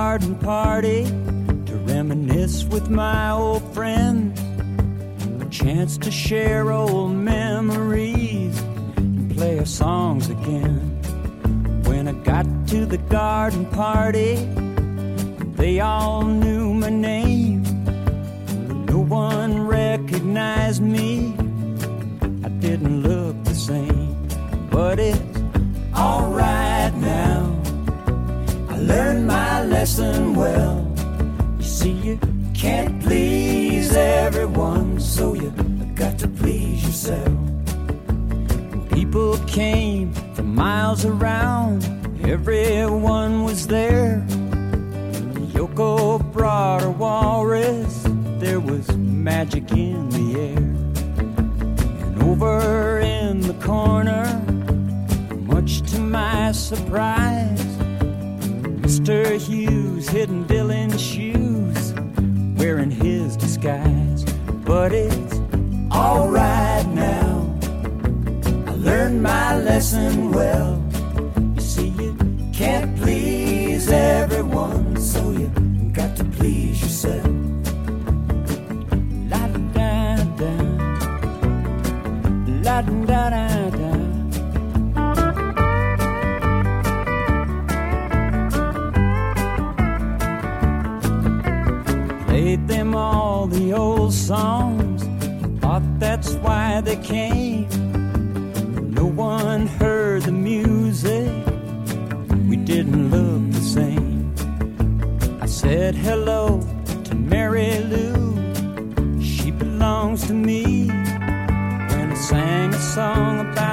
garden party to reminisce with my old friends. A chance to share old memories and play our songs again. When I got to the garden party, they all knew my name. No one recognized me. I didn't look the same, but it's alright now. I learned my lesson well. You see, you can't please everyone, so you got to please yourself. And people came from miles around, everyone was there. Yoko brought her walrus, there was magic in the air. And over in the corner, much to my surprise, Mr. Hughes hidden Dylan's shoes, wearing his disguise. But it's alright now, I learned my lesson well. You see, you can't please everyone, so you got to please yourself. La-da-da-da, la-da-da-da. Played them all the old songs, thought that's why they came. No one heard the music, we didn't look the same. I said hello to Mary Lou, she belongs to me. When I sang a song about